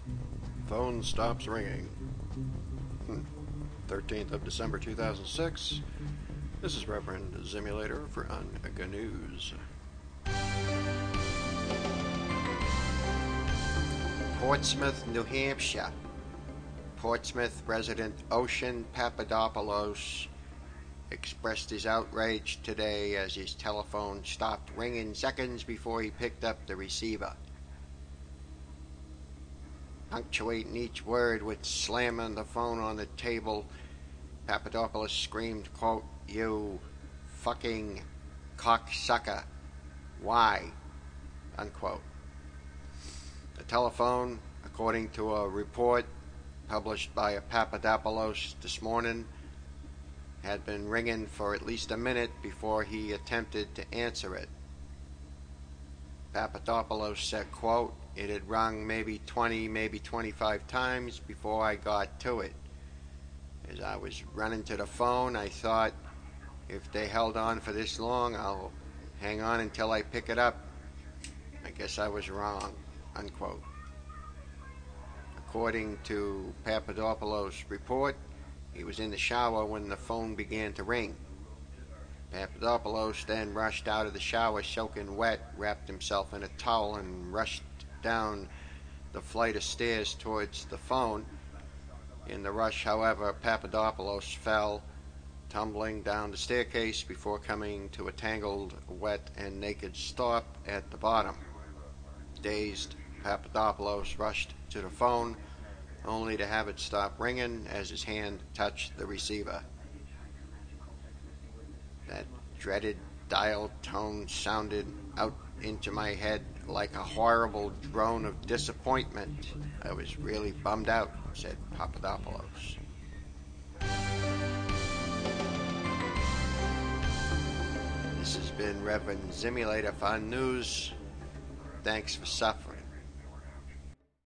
Phone stops ringing. 13th of December 2006. This is Reverend Zimulator for Unga News. Portsmouth, New Hampshire. Portsmouth resident Ocean Papadopoulos expressed his outrage today as his telephone stopped ringing seconds before he picked up the receiver. Punctuating each word with slamming the phone on the table, Papadopoulos screamed, quote, "You fucking cocksucker. Why?" unquote. The telephone, according to a report published by Papadopoulos this morning, had been ringing for at least a minute before he attempted to answer it. Papadopoulos said, quote, "It had rung maybe 20, maybe 25 times before I got to it. As I was running to the phone, I thought, if they held on for this long, I'll hang on until I pick it up. I guess I was wrong," unquote. According to Papadopoulos' report, he was in the shower when the phone began to ring. Papadopoulos then rushed out of the shower soaking wet, wrapped himself in a towel, and rushed down the flight of stairs towards the phone. In the rush, however, Papadopoulos fell, tumbling down the staircase before coming to a tangled, wet, and naked stop at the bottom. Dazed, Papadopoulos rushed to the phone, only to have it stop ringing as his hand touched the receiver. That dreaded dial tone sounded out into my head like a horrible drone of disappointment. I was really bummed out, said Papadopoulos. This has been Reverend Zimulator for News. Thanks for suffering.